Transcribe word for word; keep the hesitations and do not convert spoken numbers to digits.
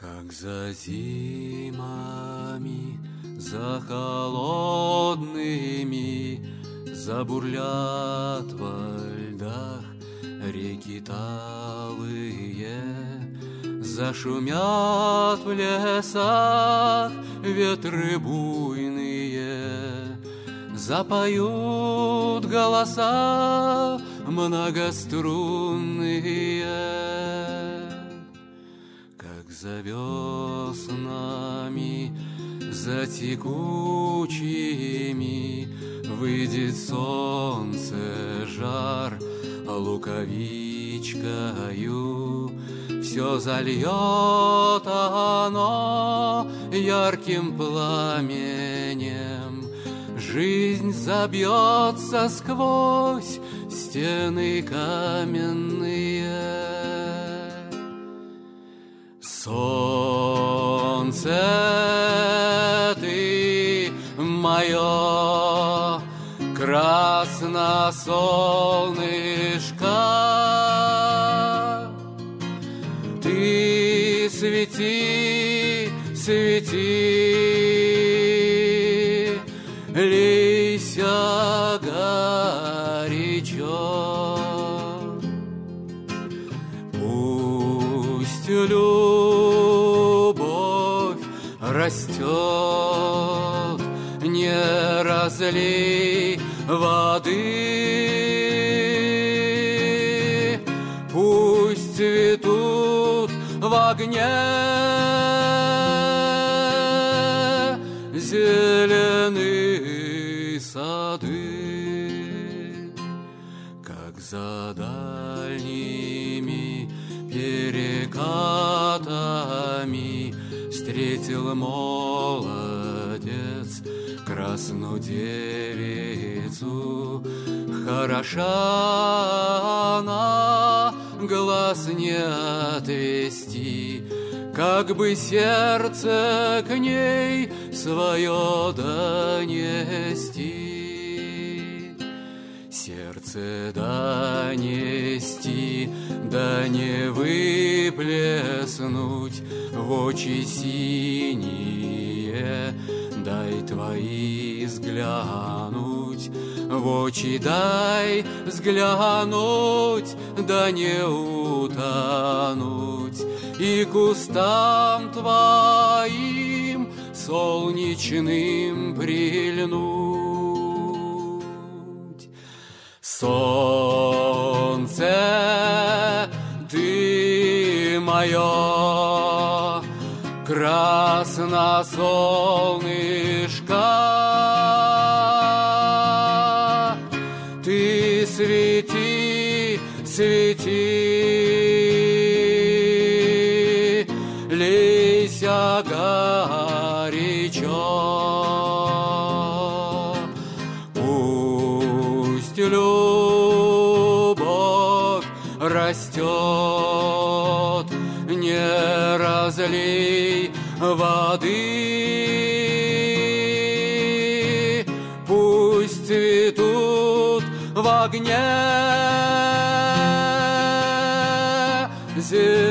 Как за зимами, за холодными, забурлят во льдах реки талые, зашумят в лесах ветры буйные, запоют голоса многострунные. Как за веснами, за текучими выйдет солнце жар, луковичкою все зальет оно ярким пламенем. Жизнь забьется сквозь стены каменные. Солнце ты мое, красносолнышко, ты свети, свети, лейся горячо. Пусть любовь растет, не разлей воды, пусть цветут в огне зеленые сады. Как за дальними перекатами встретил молодец красную девицу. Хороша она, глаз не отвести, как бы сердце к ней свое донести. Сердце донести, да не выплеснуть в очи синие. Дай твои взглянуть, в очи дай взглянуть, да не утонуть, и кустам твоим солнечным прильнуть. Солнце ты мое, красносолнышко, ты свети, свети, лейся горячо. Пусть любовь растет, не разлей воды, пусть цветут в огне зеленые